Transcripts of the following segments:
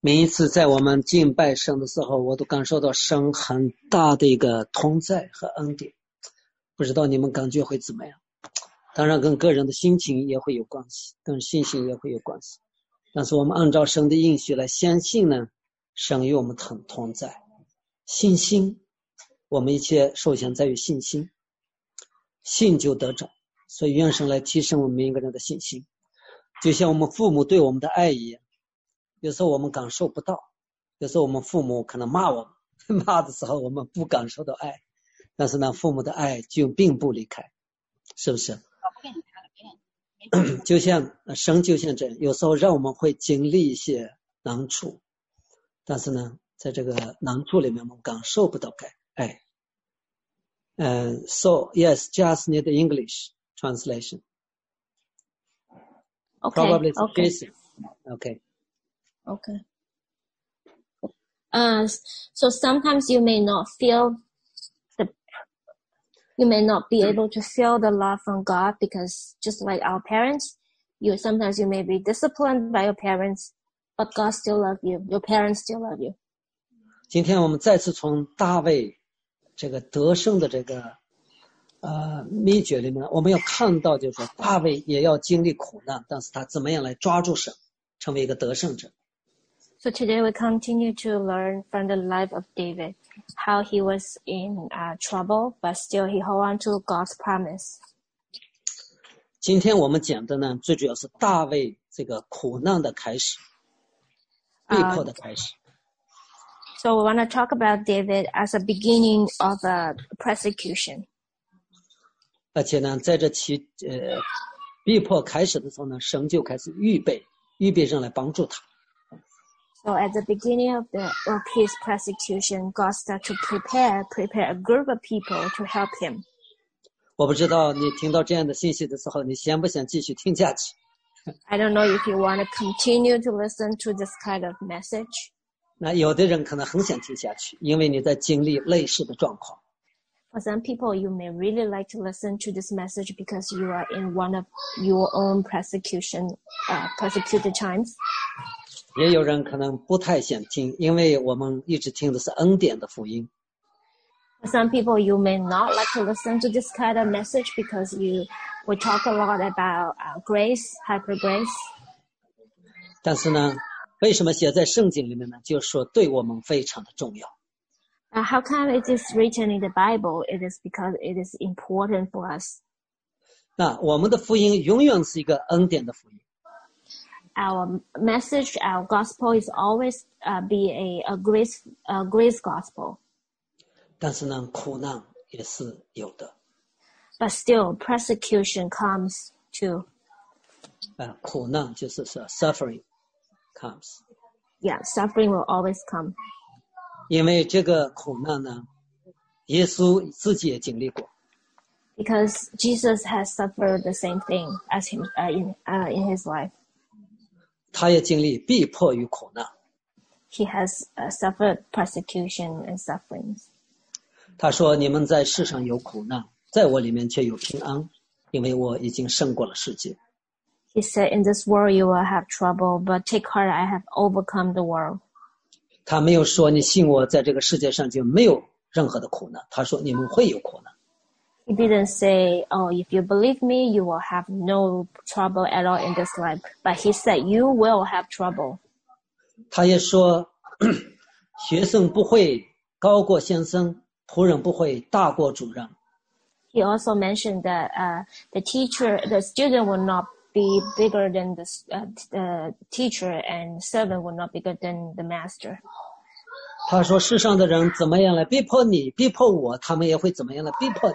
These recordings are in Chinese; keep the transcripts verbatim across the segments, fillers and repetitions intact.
每一次在我们敬拜神的时候，我都感受到神很大的一个同在和恩典，不知道你们感觉会怎么样？当然跟个人的心情也会有关系，跟信心也会有关系，但是我们按照神的应许来相信呢，神与我们同同在。信心，我们一切首先在于信心，信就得着，所以愿神来提升我们每一个人的信心，就像我们父母对我们的爱一样，有时候我们感受不到，有时候我们父母可能骂我们，骂的时候我们不感受到爱，但是呢，父母的爱就并不离开，是不是？就像神就像这样，有时候让我们会经历一些难处，但是呢，在这个难处里面我们感受不到爱。Uh, so yes, just need the English translation. Okay. Probably Okay. Jason. Okay. Okay. Uh, so sometimes you may not feel the, you may not be able to feel the love from God because just like our parents, you sometimes you may be disciplined by your parents, but God still love you. Your parents still love you. 今天我们再次从大卫这个得胜的这个呃秘诀里面，我们要看到就是说大卫也要经历苦难，但是他怎么样来抓住神，成为一个得胜者。 So today we continue to learn from the life of David, how he was in uh, trouble, but still he held on to God's promise. 今天我们讲的呢，最主要是大卫这个苦难的开始，被迫的开始。 Uh, so we want to talk about David as a beginning of a persecution. 而且呢，在这期呃被迫开始的时候呢，神就开始预备，预备人来帮助他。 So at the beginning of the of his persecution, God started to prepare, prepare a group of people to help him. 我不知道你听到这样的信息的时候，你想不想继续听下去？ I don't know if you want to continue to listen to this kind of message. 那有的人可能很想听下去，因为你在经历类似的状况。 For some people, you may really like to listen to this message because you are in one of your own persecution, uh, persecuted times. 也有人可能不太想听，因为我们一直听的是恩典的福音。 For some people, you may not like to listen to this kind of message because you we talk a lot about uh, grace, hyper grace. 但是呢，为什么写在圣经里面呢？就是说对我们非常的重要。 Uh, how come it is written in the Bible? It is because it is important for us. 那我们的福音永远是一个恩典的福音。 Our message, our gospel is always uh, be a, a grace, a grace gospel. 但是呢，苦难也是有的。 But still, persecution comes too. 啊，苦难就是说 suffering comes. Yeah, suffering will always come. 因为这个苦难呢，耶稣自己也经历过。 Because Jesus has suffered the same thing as him uh, in uh, in his life. 他也经历逼迫与苦难。 He has uh, suffered persecution and sufferings. 他说：“你们在世上有苦难，在我里面却有平安，因为我已经胜过了世界。” He said, "In this world you will have trouble, but take heart, I have overcome the world." 他没有说你信我，在这个世界上就没有任何的苦难。他说你们会有苦难。 He didn't say, "Oh, if you believe me, you will have no trouble at all in this life." But he said, "You will have trouble." 他也说，学生不会高过先生，仆人不会大过主人。 He also mentioned that uh, the teacher, the student will not be bigger than the, uh, the teacher, and servant will not be bigger than the master. 他说世上的人怎么样来逼迫你，逼迫我，他们也会怎么样来逼迫你。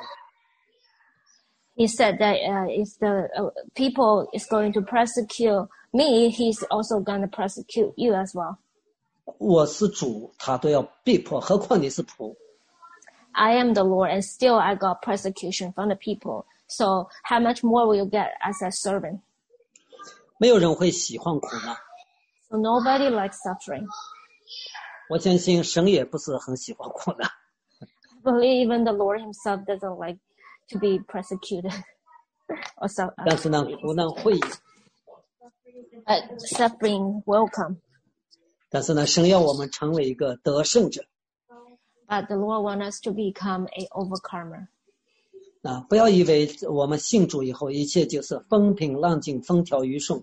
He said that uh, if the uh, people is going to persecute me, he's also going to persecute you as well. 我是主，他都要逼迫，何况你是仆。 I am the Lord, and still I got persecution from the people. So how much more will you get as a servant? 没有人会喜欢苦难。 So nobody likes suffering. 我相信神也不是很喜欢苦难。 I believe even the Lord himself doesn't like to be persecuted. or so, uh, 但是呢，苦难会有。 But suffering will come. 但是呢，神要我们成为一个得胜者。 But the Lord wants us to become a overcomer. 啊，不要以为我们信主以后一切就是风平浪静、风调雨顺。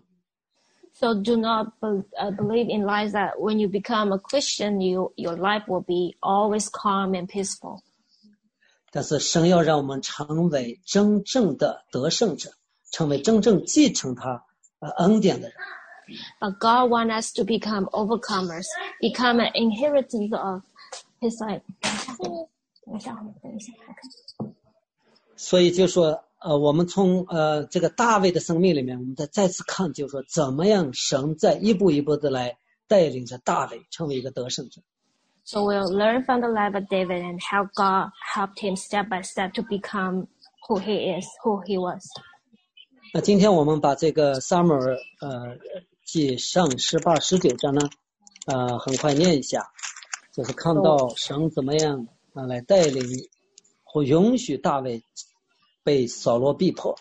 So do not be, uh, believe in lies that when you become a Christian, you your life will be always calm and peaceful. 但是神要让我们成为真正的得胜者，成为真正继承他呃恩典的人。 But God wants us to become overcomers, become an inheritance of His life. 等一下，等一下，看。 所以就说，呃，我们从呃这个大卫的生命里面，我们再再次看，就是说，怎么样神在一步一步的来带领着大卫成为一个得胜者。 So we'll learn from the life of David and how God helped him step by step to become who he is, who he was. 那今天我们把这个撒母耳呃记上十八、十九章呢，呃，很快念一下，就是看到神怎么样啊来带领或允许大卫被扫罗逼迫。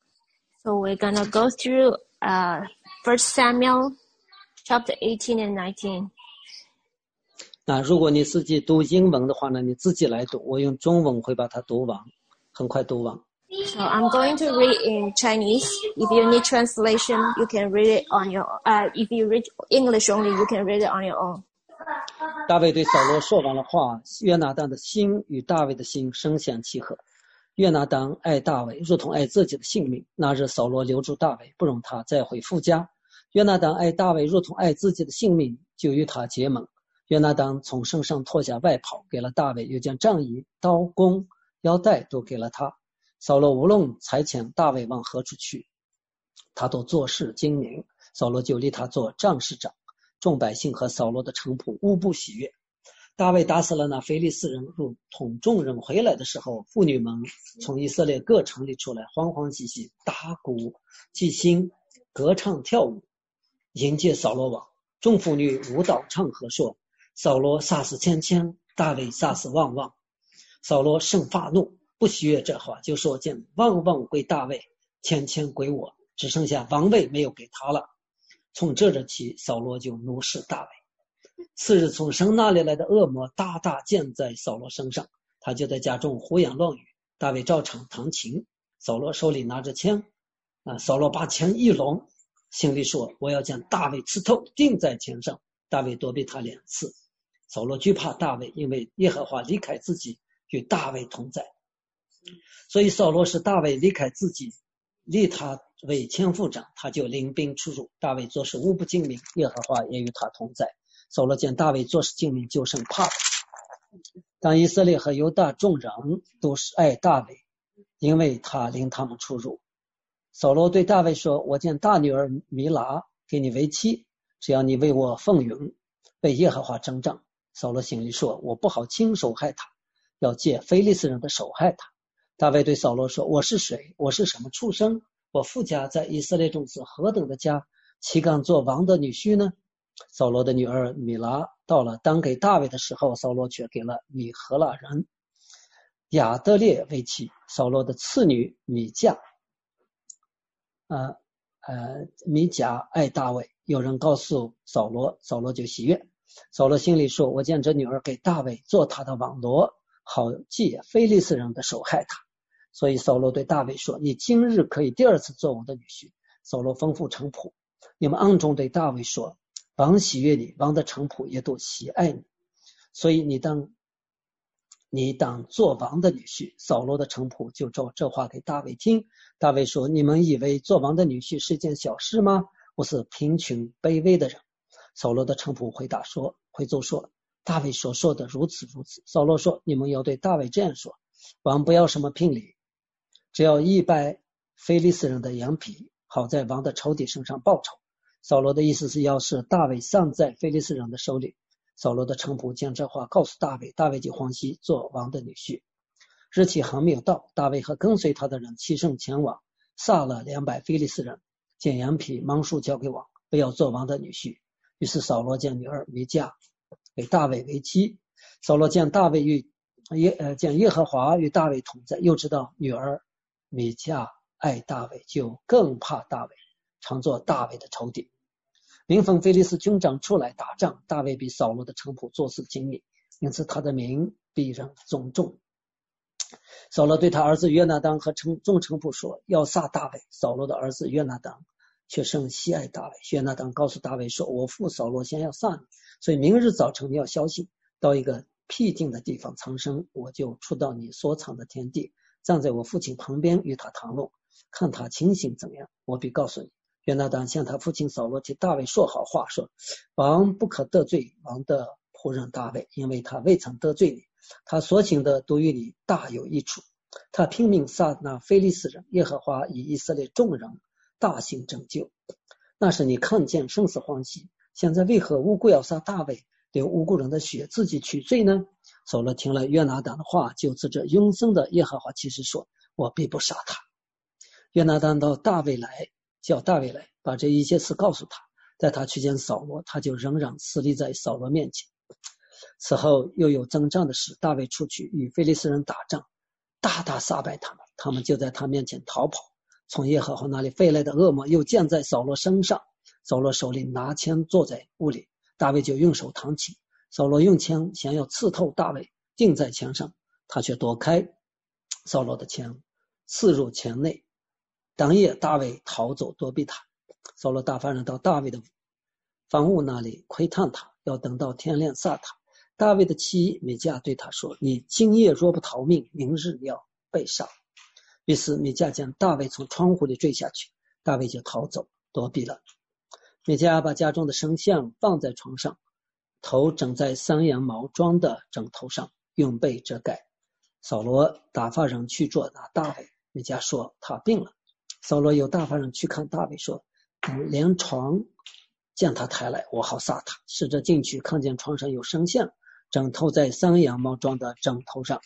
So we're gonna go through uh First Samuel chapter eighteen and nineteen. 那如果你自己读英文的话呢，你自己来读，我用中文会把它读完，很快读完。 So I'm going to read in Chinese. If you need translation, you can read it on your. Uh, if you read English only, you can read it on your own. 大卫对扫罗说完了话，约拿单的心与大卫的心深相契合。约拿单爱大卫，如同爱自己的性命。那日扫罗留住大卫，不容他再回父家。约拿单爱大卫，如同爱自己的性命，就与他结盟。约拿单从身上脱下外袍，给了大卫，又将杖衣、刀弓、腰带都给了他。扫罗无论差遣大卫往何处去，他都做事精明。扫罗就立他做仗士长，众百姓和扫罗的臣仆无不喜悦。大卫打死了那非利士人，如同众人回来的时候，妇女们从以色列各城里出来，欢欢喜喜，打鼓祭新，歌唱跳舞，迎接扫罗王。众妇女舞蹈唱和说，扫罗杀死千千，大卫杀死万万。扫罗甚发怒，不喜悦这话，就说见万万归大卫，千千归我，只剩下王位没有给他了。从这日起，扫罗就怒视大卫。次日，从神那里来的恶魔大大降在扫罗身上，他就在家中胡言乱语。大卫照常弹琴，扫罗手里拿着枪，啊，扫罗把枪一拢，心里说：我要将大卫刺透，钉在墙上。大卫躲避他两次。扫罗惧怕大卫，因为耶和华离开自己，与大卫同在。所以扫罗使大卫离开自己，立他为千夫长，他就领兵出入。大卫做事无不精明，耶和华也与他同在。扫罗见大卫做事精明，就甚怕他。当以色列和犹大众人都是爱大卫，因为他领他们出入。扫罗对大卫说：我见大女儿米拉给你为妻，只要你为我奉允，为耶和华征战。扫罗心里说：我不好亲手害他，要借非利士人的手害他。大卫对扫罗说：我是谁？我是什么出身？我父家在以色列中是何等的家，岂敢做王的女婿呢？扫罗的女儿米拉到了当给大卫的时候，扫罗却给了米何拉人亚德列为妻。扫罗的次女米甲呃呃米甲爱大卫，有人告诉扫罗，扫罗就喜悦。扫罗心里说：我见这女儿给大卫做他的网罗，好借非利士人的手害他。所以扫罗对大卫说：你今日可以第二次做我的女婿。扫罗吩咐臣仆，你们暗中对大卫说：王喜悦你，王的臣仆也都喜爱你，所以你当你当做王的女婿。扫罗的臣仆就照这话给大卫听。大卫说：你们以为做王的女婿是件小事吗？我是贫穷卑微的人。扫罗的臣仆回答说回奏说：大卫所说的如此如此。扫罗说：你们要对大卫这样说，王不要什么聘礼，只要一百非利士人的羊皮，好在王的仇敌身上报仇。扫罗的意思是要使大卫丧在非利士人的手里。扫罗的臣仆将这话告诉大卫，大卫就欢喜做王的女婿。日期还没有到，大卫和跟随他的人起身前往，杀了两百非利士人，将羊皮芒束交给王，不要做王的女婿。于是扫罗将女儿米甲给大卫为妻。扫罗见大卫与耶呃见耶和华与大卫同在，又知道女儿米甲爱大卫，就更怕大卫，常做大卫的仇敌。 民逢非利士军长出来打仗，大卫比扫罗的臣仆做事精明，因此他的名必人尊重。扫罗对他儿子约拿单和众臣仆说，要杀大卫。扫罗的儿子约拿单却甚喜爱大卫。约拿单告诉大卫说，我父扫罗先要杀你，所以明日早晨你要小心，到一个僻静的地方藏身，我就出到你所藏的田地，站在我父亲旁边与他谈论，看他情形怎样，我必告诉你。约拿单向他父亲扫罗替大卫说好话，说，王不可得罪王的仆人大卫，因为他未曾得罪你，他所行的都与你大有益处。他拼命杀那非利士人，耶和华以以色列众人大行拯救。那时你看见生死欢喜，现在为何无辜要杀大卫，流无辜人的血，自己取罪呢？扫罗听了约拿单的话，就指着永生的耶和华起誓说，我必不杀他。约拿单到大卫来，叫大卫来，把这一切事告诉他。在他去见扫罗，他就仍然侍立在扫罗面前。此后又有征战的事，大卫出去与非利士人打仗，大大杀败他们，他们就在他面前逃跑。从耶和华那里飞来的恶魔又降在扫罗身上，扫罗手里拿枪坐在屋里，大卫就用手弹琴。扫罗用枪想要刺透大卫，钉在墙上，他却躲开扫罗的枪，刺入墙内。当夜大卫逃走躲避他，扫罗打发人到大卫的房屋那里窥探他，要等到天亮杀他。大卫的妻米迦对他说，你今夜若不逃命，明日你要被杀。于是米迦将大卫从窗户里坠下去，大卫就逃走躲避了。米迦把家中的神像放在床上，头枕在山羊毛装的枕头上，用被遮盖。扫罗打发人去捉拿大卫，米迦说他病了。扫罗有打发人去看大卫，说连床将他抬来，我好杀他。使者进去，看见床上有神像，枕头在山羊毛装的枕头上，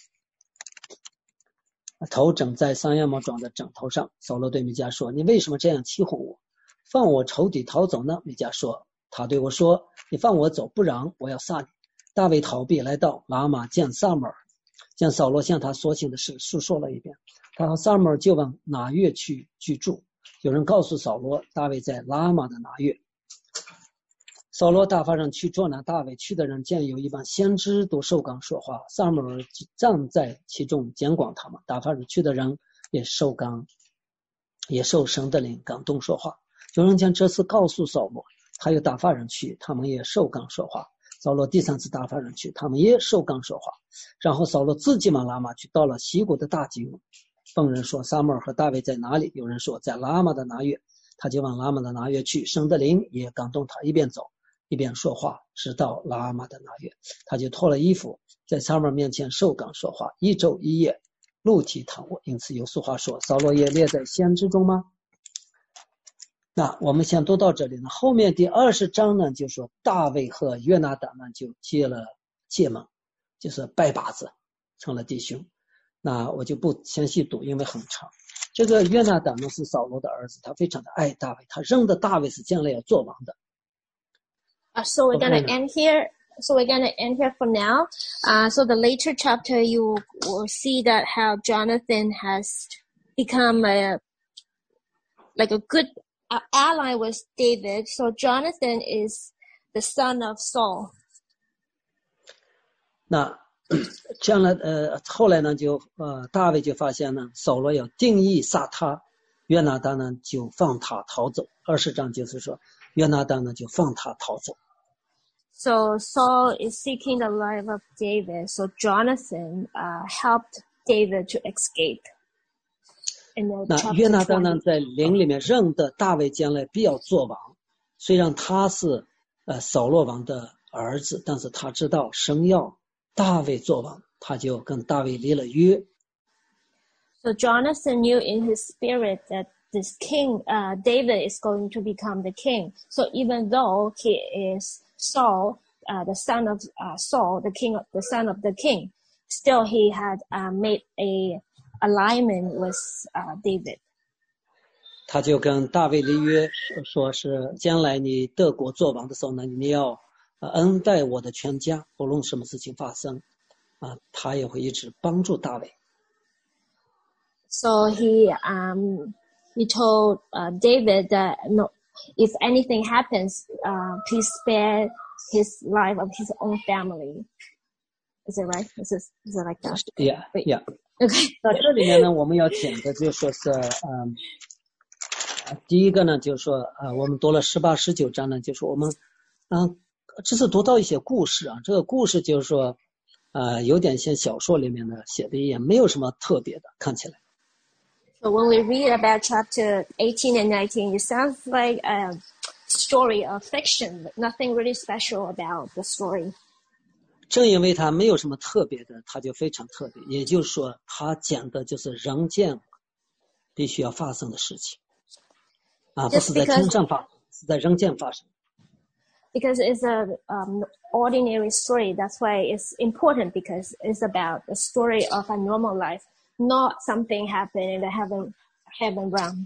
头枕在山羊毛装的枕头上。扫罗对米迦说，你为什么这样欺哄我，放我仇敌逃走呢？米迦说，他对我说，你放我走，不然我要杀你。大卫逃避，来到拉玛见撒母耳，将扫罗向他所行的事述说了一遍。他和撒母耳就往拿月去居住。有人告诉扫罗，大卫在拉玛的拿月。扫罗打发人去捉拿大卫，去的人见有一帮先知都受感说话，撒母耳站在其中监管他们。打发人去的人也受感，也受神的灵感动说话。有人将这事告诉扫罗，他又打发人去，他们也受感说话。扫罗第三次打发人去，他们也受感说话。然后扫罗自己往拉玛去，到了西谷的大井，问人说，撒母耳和大卫在哪里？有人说在拉玛的拿月，他就往拉玛的拿月去，神的灵也感动他，一边走一边说话，直到拉玛的拿月。他就脱了衣服，在撒母耳面前受感说话，一昼一夜露体躺卧。因此有俗话说，扫罗也列在先知中吗？那我们先读到这里呢，后面第二十章呢，就说大卫和约拿单呢就结了结盟，就是拜把子，成了弟兄。那我就不详细读，因为很长。这个约拿单呢是扫罗的儿子，他非常的爱大卫，他认得大卫是将来要做王的。 Uh, so we're gonna end here. So we're gonna end here for now. Uh, so the later chapter, you will see that how Jonathan has become a like a good uh, ally with David. So Jonathan is the son of Saul. 那将来呃后来呢就呃大卫就发现呢扫罗要定义杀他，约拿单呢就放他逃走。二十章就是说约拿单呢就放他逃走。 So Saul is seeking the life of David. So Jonathan uh, helped David to escape. 那约拿单呢在灵里面认得大卫将来必要做王，虽然他是呃扫罗王的儿子，但是他知道神要大卫做王，他就跟大卫立了约。 So Jonathan knew in his spirit that this king, uh, David, is going to become the king. So even though he is Saul, uh, the son of uh, Saul, the king, of, the son of the king, still he had uh, made a alignment with uh, David. 他就跟大卫立约，说是将来你得国做王的时候呢，你要恩待我的全家，不论什么事情发生，啊，他也会一直帮助大卫。 So he um he told uh, David that no if anything happens, uh, please spare his life of his own family. Is it right? Is it, is it like that? Yeah, Wait. yeah. Okay. 那这里面呢，我们要讲的就说是，嗯，第一个呢，就是说，呃，我们读了十八、十九章呢，就是我们，嗯，只是读到一些故事啊，这个故事就是说，呃，有点像小说里面的写的，也没有什么特别的，看起来。 So when we read about chapter eighteen and nineteen, it sounds like a story of fiction, but nothing really special about the story. 正因为它没有什么特别的，它就非常特别。也就是说，它讲的就是人间必须要发生的事情，啊，不是在天上发生，是在人间发生。 Because it's a um, ordinary story, that's why it's important, because it's about the story of a normal life, not something happened in the heaven heaven realm.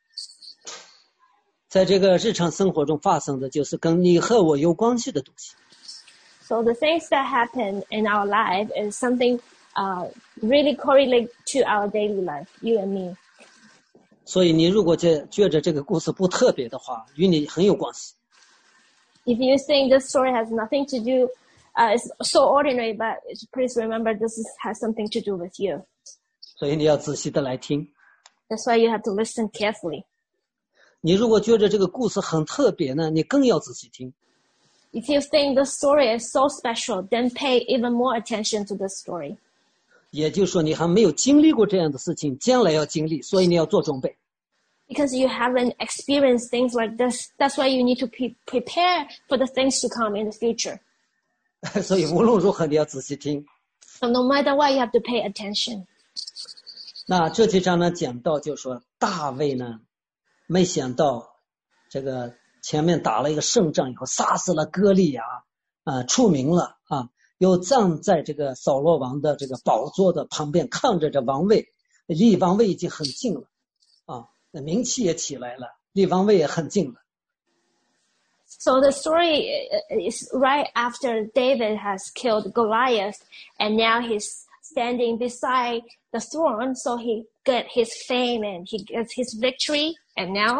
在这个日常生活中发生的就是跟你和我有关系的东西。 So the things that happen in our life is something uh, really correlate to our daily life, you and me. 所以你如果觉觉得这个故事不特别的话，与你很有关系。 If you think this story has nothing to do, uh, it's so ordinary, but please remember this is, has something to do with you. 所以你要仔细的来听。 That's why you have to listen carefully. 你如果觉得这个故事很特别呢，你更要仔细听。 If you think the story is so special, then pay even more attention to the story. 也就是说，你还没有经历过这样的事情，将来要经历，所以你要做准备。 Because you haven't experienced things like this, that's why you need to pre- prepare for the things to come in the future. 所以无论如何，你要仔细听。 So no matter what, you have to pay attention. 那这几章呢，讲到就是说，大卫呢，没想到这个前面打了一个胜仗以后，杀死了歌利亚，啊、呃，出名了啊，又站在这个扫罗王的这个宝座的旁边，看着这王位，离王位已经很近了，啊，那名气也起来了，离王位也很近了。 So the story is right after David has killed Goliath, and now he's standing beside the throne, so he get his fame and he gets his victory, and now.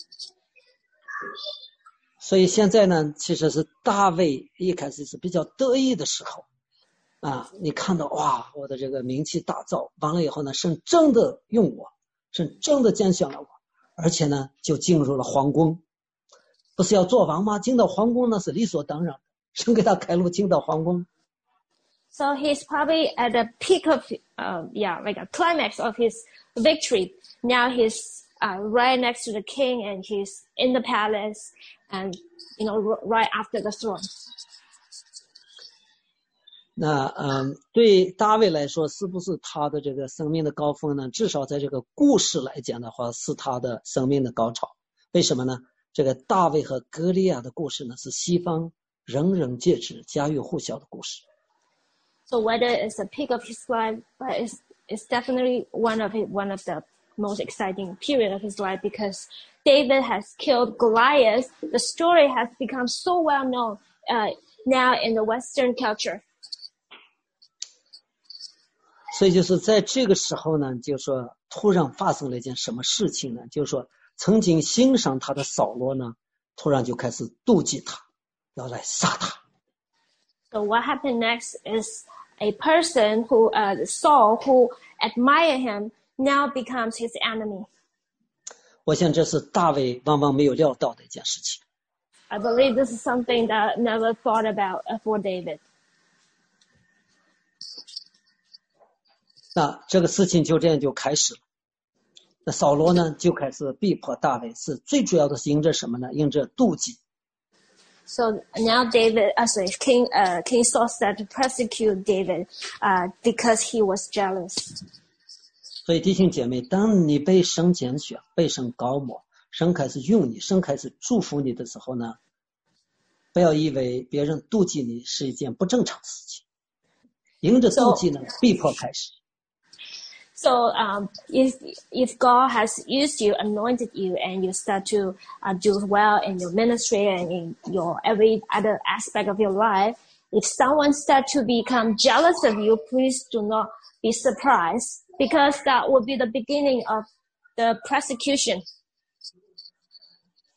所以现在呢，其实是大卫一开始是比较得意的时候，啊，你看到哇，我的这个名气大噪，完了以后呢，神真的用我，神真的拣选了我，而且呢，就进入了皇宫。不是要做王吗？进到皇宫那是理所当然的，神给他开路，进到皇宫。 So he's probably at the peak of, uh, yeah, like a climax of his victory. Now he's uh, right next to the king, and he's in the palace, and you know, r- right after the throne. 那嗯，对大卫来说，是不是他的这个生命的高峰呢？至少在这个故事来讲的话，是他的生命的高潮。为什么呢？这个大卫和歌利亚的故事呢，是西方人人皆知、家喻户晓的故事。 So whether it's the peak of his life, but it's it's definitely one of his, one of the most exciting period of his life, because David has killed Goliath. The story has become so well known uh, now in the Western culture. 所以就是在这个时候呢，就是说突然发生了一件什么事情呢？就是说曾经欣赏他的扫罗呢，突然就开始妒忌他，要来杀他。 So what happened next is a person who uh, Saul, who admired him, now becomes his enemy. 我想这是大卫万万没有料到的一件事情。 I believe this is something that I never thought about for David. 那这个事情就这样就开始了。那扫罗呢，就开始逼迫大卫，是最主要的是因着什么呢？因着妒忌。 So now David, uh, sorry, King uh, King Saul started to persecute David uh, because he was jealous. 所以弟兄姐妹，当你被神拣选、被神膏抹，神开始用你，神开始祝福你的时候呢，不要以为别人妒忌你是一件不正常的事情。因着妒忌呢，逼迫开始。 So um, if if God has used you, anointed you, and you start to uh, do well in your ministry and in your every other aspect of your life, if someone start to become jealous of you, please do not be surprised, because that will be the beginning of the persecution.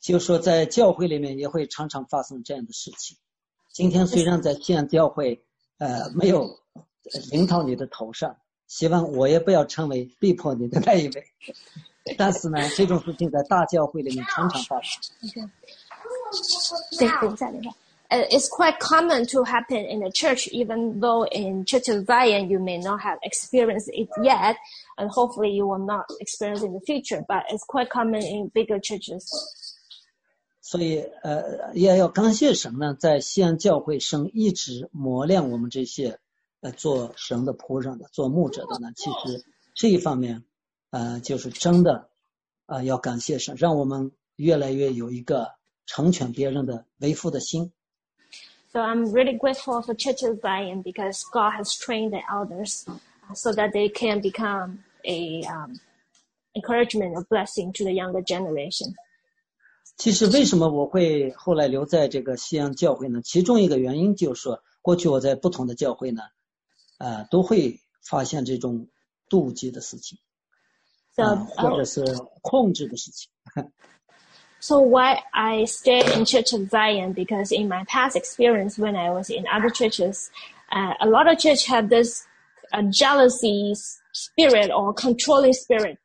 就是说在教会里面也会常常发生这样的事情。今天虽然在西安教会呃没有临到你的头上，希望我也不要成为逼迫你的那一位，但是呢这种事情在大教会里面常常发生。 对，等一下，等一下。Uh, it's quite common to happen in the church, even though in Church of Zion you may not have experienced it yet, and hopefully you will not experience it in the future, but it's quite common in bigger churches. 所以呃也要感谢神呢，在西安教会神一直磨练我们这些呃做神的仆人的做牧者的呢，其实这一方面呃就是真的呃要感谢神，让我们越来越有一个成全别人的为父的心。 So I'm really grateful for Church of Zion because God has trained the elders so that they can become a um, encouragement or blessing to the younger generation. 其实为什么我会后来留在这个西安教会呢？其中一个原因就是说，过去我在不同的教会呢，呃，都会发现这种妒忌的事情， So, 呃、或者是控制的事情。 So why I stay in Church of Zion, because in my past experience when I was in other churches, uh, a lot of church have this uh, jealousy spirit or controlling spirit.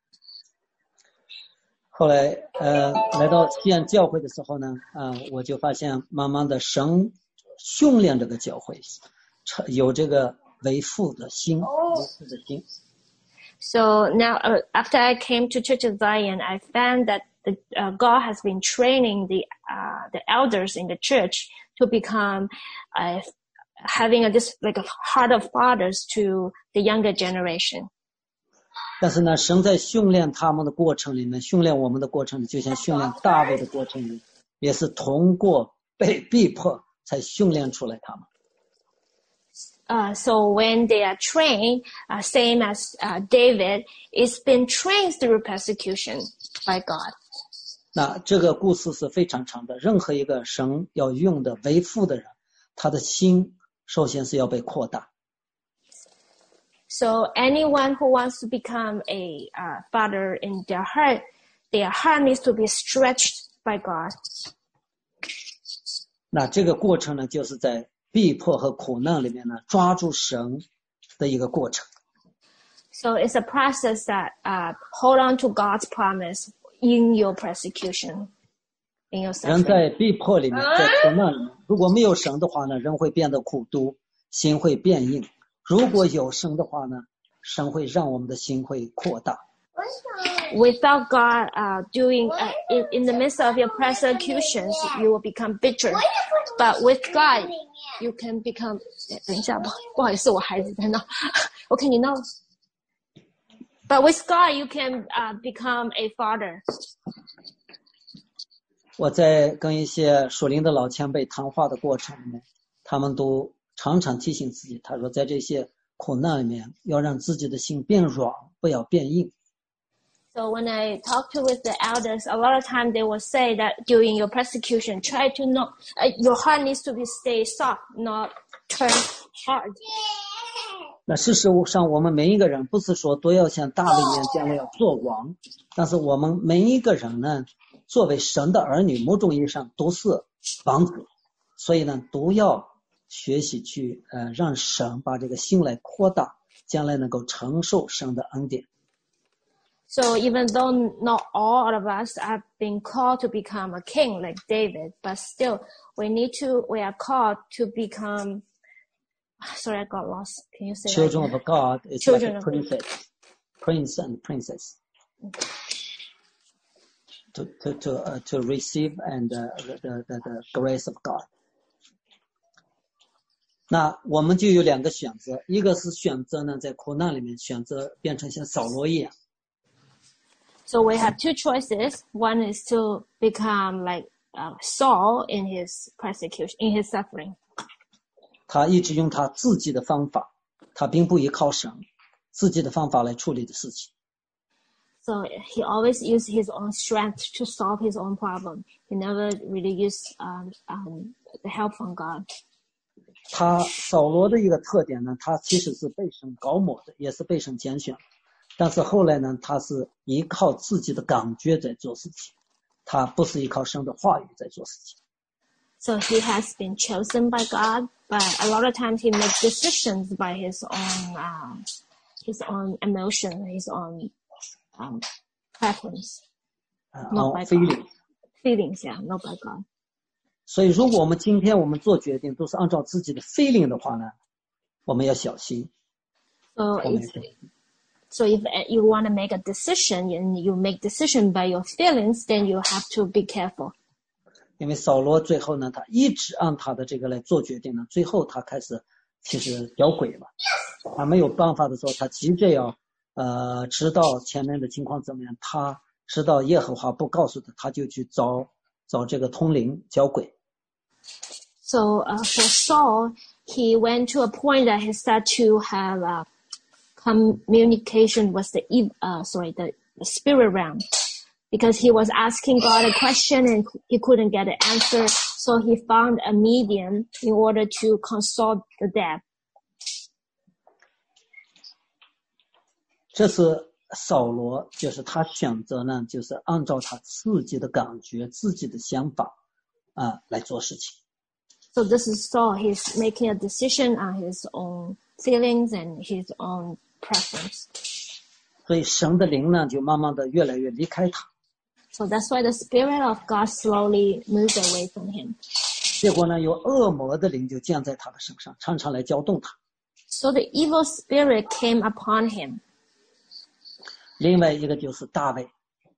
后来呃来到西安教会的时候呢，呃我就发现慢慢的神训练这个教会有这个为父的心，为父的心。 So now uh, after I came to Church of Zion, I found that the, uh, God has been training the uh, the elders in the church to become uh, having a this like a heart of fathers to the younger generation. 但是呢，神在训练他们的过程里面，训练我们的过程里，就像训练大卫的过程里，也是通过被逼迫才训练出来他们。 Uh, so when they are trained, uh, same as uh, David, it's been trained through persecution by God. 那这个故事是非常长的，任何一个神要用的为父的人，他的心首先是要被扩大。 So anyone who wants to become a uh, father in their heart, their heart needs to be stretched by God. 那这个过程呢，就是在逼迫和苦难里面呢，抓住神的一个过程。 So it's a process that uh, hold on to God's promise in your persecution, in your 人 suffering. 在逼迫里面，在苦难里面，如果没有神的话呢，人会变得苦毒，心会变硬。如果有神的话呢，神会让我们的心会扩大。 Without God uh, doing uh, in, in the midst of your persecutions, you will become bitter. But with God, you can become. 等一下吧，不好意思，我孩子在闹。Okay, you know. But with God, you can uh, become a father. 我在跟一些属灵的老前辈谈话的过程里面，他们都常常提醒自己，他说在这些苦难里面，要让自己的心变软，不要变硬。 So when I talk to with the elders, a lot of time they will say that during your persecution, try to not, uh, your heart needs to be stay soft, not turn hard. 那事实上，我们每一个人不是说都要像大卫一样将来要做王，但是我们每一个人呢，作为神的儿女，某种意义上都是王子，所以呢，都要学习去呃让神把这个心来扩大，将来能够承受神的恩典。 So even though not all of us have been called to become a king like David, but still we need to, we are called to become, sorry, I got lost. Can you say Children that? of God is Children like a of princess, prince and princess. To to to uh, to receive and uh, the, the the grace of God. 那我们就有两个选择，一个是选择呢在苦难里面选择变成像扫罗一样。 So we have two choices. One is to become like uh, Saul in his persecution, in his suffering. 他一直用他自己的方法，他并不依靠神，自己的方法来处理的事情。 So he always used his own strength to solve his own problem. He never really used um, um, the help from God. 他扫罗的一个特点呢，他其实是被神膏抹的，也是被神拣选的。但是后来呢，他是依靠自己的感觉在做事情， 他不是依靠神的话语在做事情。 So he has been chosen by God, but a lot of times he makes decisions by his own, um, his own emotion, his own um, preference, not by God. Feelings, yeah, not by God. 所以如果我们今天我们做决定都是按照自己的 feeling 的话呢，我们要小心。 So it's, so if you want to make a decision and you make decision by your feelings, then you have to be careful. 因为扫罗最后呢，他一直按他的这个来做决定呢，最后他开始其实搅鬼了。他没有办法的时候，他急着要呃知道前面的情况怎么样，他知道耶和华不告诉他，他就去找找这个通灵搅鬼。 So uh, for Saul, he went to a point that he started to have uh, communication with the uh, sorry the, the spirit realm, because he was asking God a question and he couldn't get an answer. So he found a medium in order to consult the dead. 这是扫罗，就是他选择呢，就是按照他自己的感觉、自己的想法啊来做事情。 So this is Saul. He's making a decision on his own feelings and his own preference. 所以神的灵呢，就慢慢的越来越离开他。 So that's why the spirit of God slowly moved away from him. 结果呢，有恶魔的灵就降在他的身上，常常来搅动他。 So the evil spirit came upon him. 另外一个就是大卫。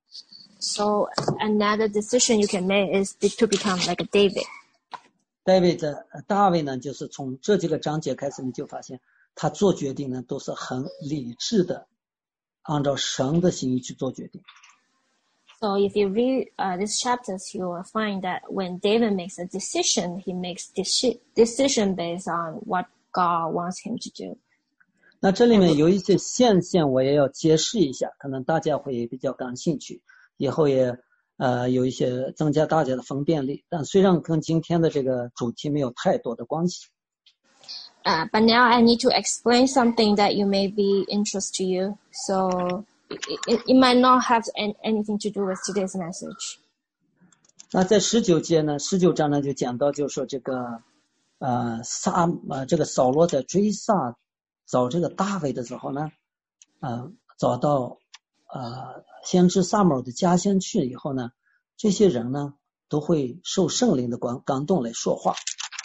So another decision you can make is to become like a David. 大卫的大卫呢，就是从这几个章节开始，你就发现他做决定呢，都是很理智的，按照神的心意去做决定。 So if you read uh, these chapters, you will find that when David makes a decision, he makes deci- decision based on what God wants him to do. 那这里面有一些现象我也要解释一下，可能大家会比较感兴趣，以后也呃有一些增加大家的分辨力，但虽然跟今天的这个主题没有太多的关系。 Uh, but now I need to explain something that you may be interest to you. So it, it might not have any, anything to do with today's message. 那在十九节呢，十九章呢就讲到，就是说这个呃撒呃这个扫罗在追杀找这个大卫的时候呢，呃找到呃先知撒母耳的家乡去以后呢，这些人呢都会受圣灵的感感动来说话。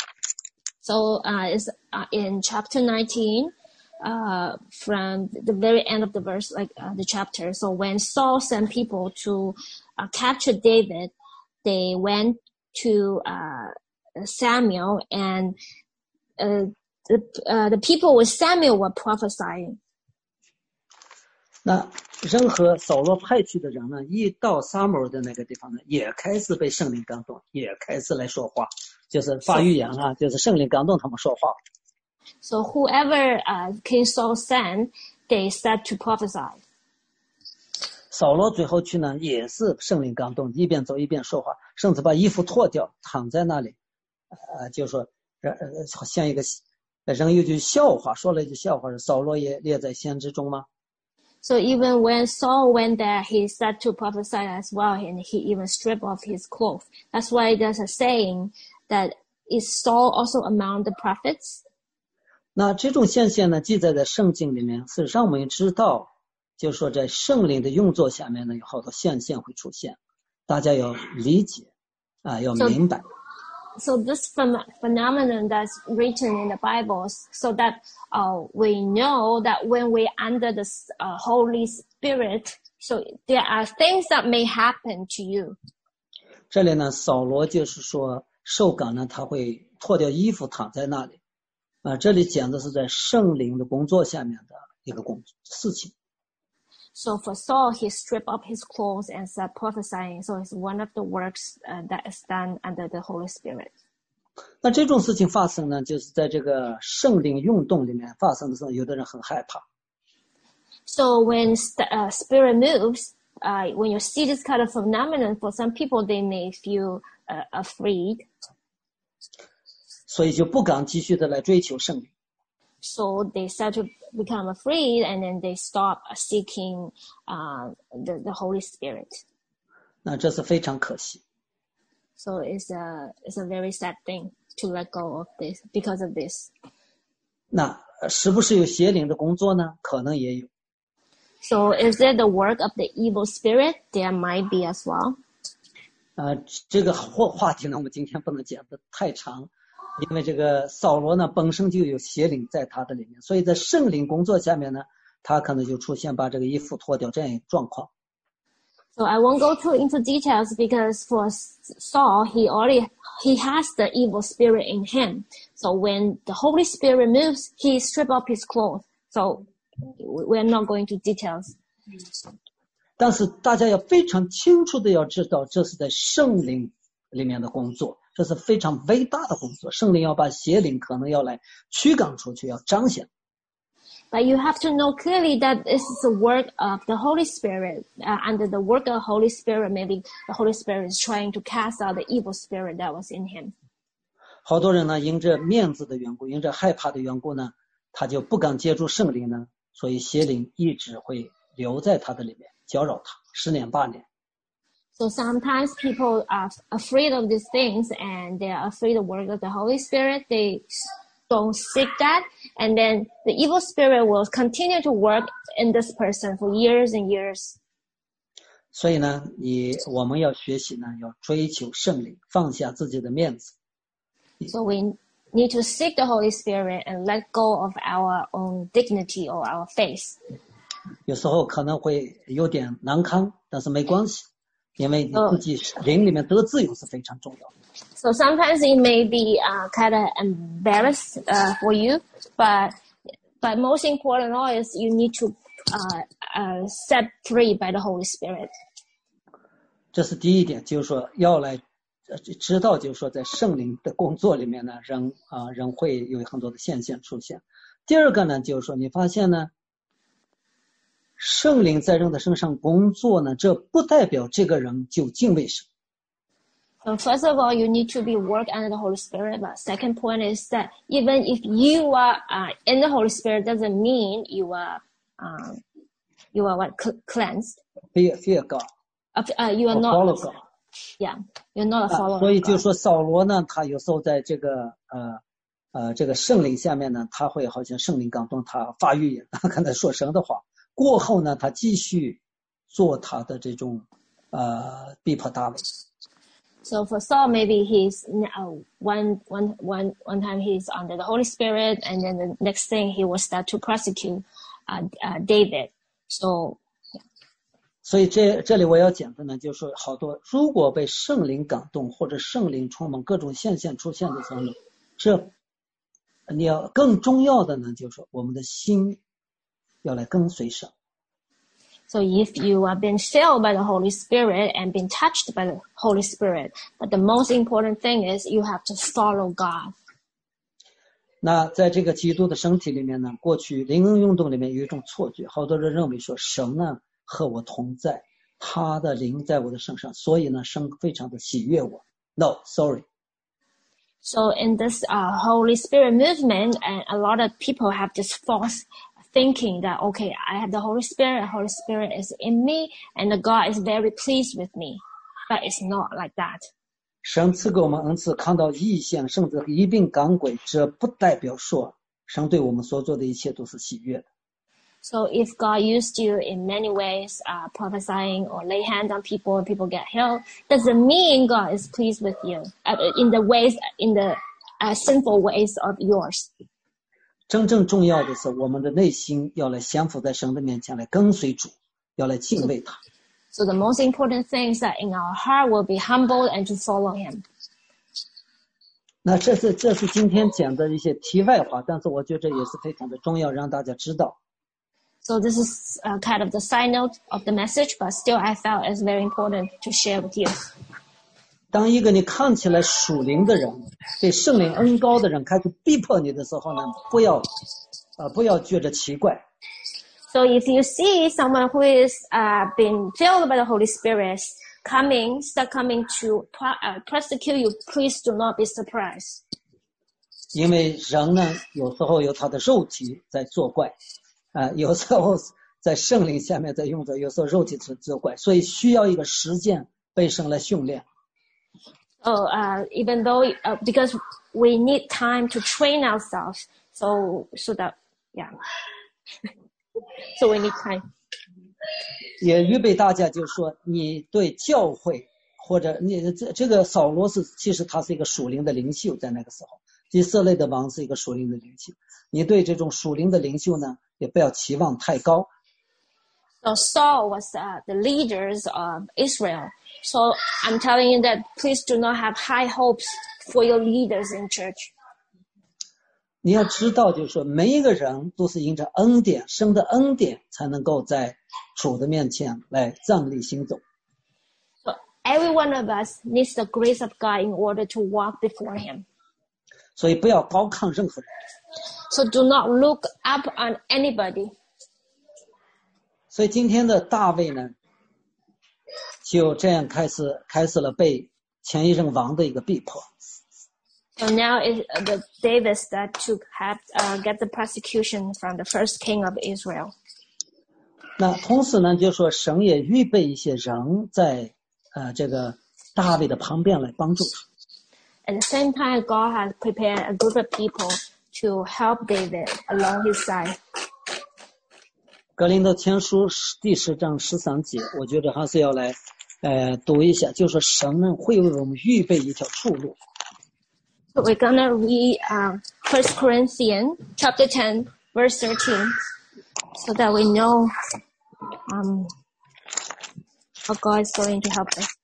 So uh, it's uh, in chapter nineteen, uh, from the very end of the verse, like uh, the chapter. So when Saul sent people to uh, capture David, they went to uh, Samuel, and uh, the uh, the people with Samuel were prophesying. 那任何扫罗派去的人呢，一到撒母耳的那个地方呢，也开始被圣灵感动，也开始来说话。就是发预言啊，就是圣灵感动他们说话。 So whoever uh, King Saul sent, they start to prophesy. 扫罗最后去呢，也是圣灵感动，一边走一边说话，甚至把衣服脱掉，躺在那里，呃，就说，呃，像一个人有句笑话，说了一句笑话，是扫罗也列在先知中吗？ So even when Saul went there, he started to prophesy as well, and he even stripped off his clothes. That's why there's a saying that is Saul also among the prophets? 那这种现象呢，记载在圣经里面，是让我们知道，就是说在圣灵的运作下面呢，有好多现象会出现，大家要理解啊，要明白。 So, so this phenomenon that's written in the Bible, so that uh, we know that when we're under the uh, Holy Spirit, so there are things that may happen to you. 这里呢，扫罗就是说受感呢，他会脱掉衣服躺在那里，啊、呃，这里讲的是在圣灵的工作下面的一个工事情。 So for Saul, he stripped off his clothes and started prophesying. So it's one of the works uh, that is done under the Holy Spirit. 那这种事情发生呢，就是在这个圣灵运动里面发生的时候，有的人很害怕。 So when uh, Spirit moves, uh, when you see this kind of phenomenon, for some people they may feel uh, afraid. 所以就不敢继续的来追求圣灵。 So they start to become afraid, and then they stop seeking uh, the, the Holy Spirit. 那这是非常可惜。 So it's a it's a very sad thing to let go of this because of this. 那是不是有邪灵的工作呢？可能也有。 So is it the work of the evil spirit? There might be as well. 呃，这个话话题呢，我们今天不能讲得太长，因为这个扫罗呢本身就有邪灵在他的里面，所以在圣灵工作下面呢，他可能就出现把这个衣服脱掉这样一个状况。 So I won't go through into details because for Saul, he already he has the evil spirit in him. So when the Holy Spirit moves, he strip off his clothes. So we're not going to details. 但是大家要非常清楚的要知道，这是在圣灵里面的工作，这是非常伟大的工作。圣灵要把邪灵可能要来驱赶出去，要彰显。 But you have to know clearly that this is the work of the Holy Spirit. Uh, under the work of the Holy Spirit, maybe the Holy Spirit is trying to cast out the evil spirit that was in him. 好多人呢，因着面子的缘故，因着害怕的缘故呢，他就不敢接触圣灵呢，所以邪灵一直会留在他的里面，搅扰他十年八年。 So sometimes people are afraid of these things and they are afraid of the work of the Holy Spirit. They don't seek that, and then the evil spirit will continue to work in this person for years and years. 所以呢，你我们要学习呢，要追求圣灵，放下自己的面子。 So we need to seek the Holy Spirit and let go of our own dignity or our face. 有时候可能会有点难堪，但是没关系，因为你自己灵里面得自由是非常重要的。 So sometimes it may be uh, kind of embarrassed uh, for you, but but most important of all is you need to uh, uh, set free by the Holy Spirit. 这是第一点，就是说要来知道，就是说在圣灵的工作里面呢，人啊、呃、人会有很多的现象出现。第二个呢，就是说你发现呢，圣灵在人的身上工作呢，这不代表这个人就敬畏神。 So first of all, you need to be work under the Holy Spirit. But second point is that even if you are uh, in the Holy Spirit, doesn't mean you are um, you are what cleansed. Fear, fear God. Uh, you are not follow God. Yeah, you're not a follower. 啊、所以就说扫罗呢，他有时候在这个呃呃这个圣灵下面呢，他会好像圣灵感动他发预言，他跟他说神的话。过后呢，他继续做他的这种呃逼迫大卫。 So for Saul, maybe he's uh, one, one, one, one time he's under the Holy Spirit, and then the next thing he will start to prosecute uh, uh, David. So, yeah. 所以这这里我要讲的呢，就是说好多如果被圣灵感动或者圣灵充满各种现象出现的时候呢，这你要更重要的呢，就是说我们的心要来跟随神。 So if you have been filled by the Holy Spirit and been touched by the Holy Spirit, but the most important thing is you have to follow God. 那在这个基督的身体里面呢，过去灵恩运动里面有一种错觉，好多人认为说神呢和我同在，他的灵在我的身上，所以呢神非常的喜悦我。No, sorry. So in this uh, Holy Spirit movement, and a lot of people have this false thinking that, okay, I have the Holy Spirit, the Holy Spirit is in me, and the God is very pleased with me. But it's not like that. 神赐给我们恩赐，看到异象，甚至一并赶鬼，这不代表说神对我们所做的一切都是喜悦的。 So if God used you in many ways, uh, prophesying or lay hands on people and people get healed, doesn't mean God is pleased with you uh, in the ways, in the uh, sinful ways of yours. 真正重要的是，我们的内心要来降服在神的面前，来跟随主，要来敬畏他。 So the most important thing is that in our heart will be humbled and to follow Him. 那这是这是今天讲的一些题外话，但是我觉得也是非常的重要，让大家知道。 So this is uh, kind of the side note of the message, but still I felt it's very important to share with you. 当一个你看起来属灵的人，被圣灵恩膏的人开始逼迫你的时候呢，不要呃不要觉得奇怪。 So if you see someone who is uh been filled by the Holy Spirit coming, start coming to uh, persecute you, please do not be surprised. 因为人呢，有时候有他的肉体在作怪，啊、呃，有时候在圣灵下面在用着，有时候肉体在作怪，所以需要一个时间被神来训练。 So uh, even though uh, because we need time to train ourselves, so so that yeah, so we need time. 也预备大家，就是说，你对教会或者你这这个扫罗是其实他是一个属灵的领袖，在那个时候，以色列的王是一个属灵的领袖。你对这种属灵的领袖呢，也不要期望太高。 So Saul was uh, the leaders of Israel. So I'm telling you that please do not have high hopes for your leaders in church. 你要知道，就是说，每一个人都是因着恩典，神的恩典，才能够在主的面前来站立行走。 So every one of us needs the grace of God in order to walk before Him. 所以不要高看任何人。 So do not look up on anybody. 所以今天的大卫呢，就这样开始开始了被前一任王的一个逼迫。 So now is the David that to have uh, get the persecution from the first king of Israel. 那同时呢，就说神也预备一些人在呃这个大卫的旁边来帮助他。 At the same time, God has prepared a group of people to help David along his side. 格林多前书第十章十三节，我觉得还是要来呃读一下，就是说神呢会为我们预备一条出路。 So we're gonna read um, First Corinthians chapter ten, verse thirteen, so that we know um, how God is going to help us.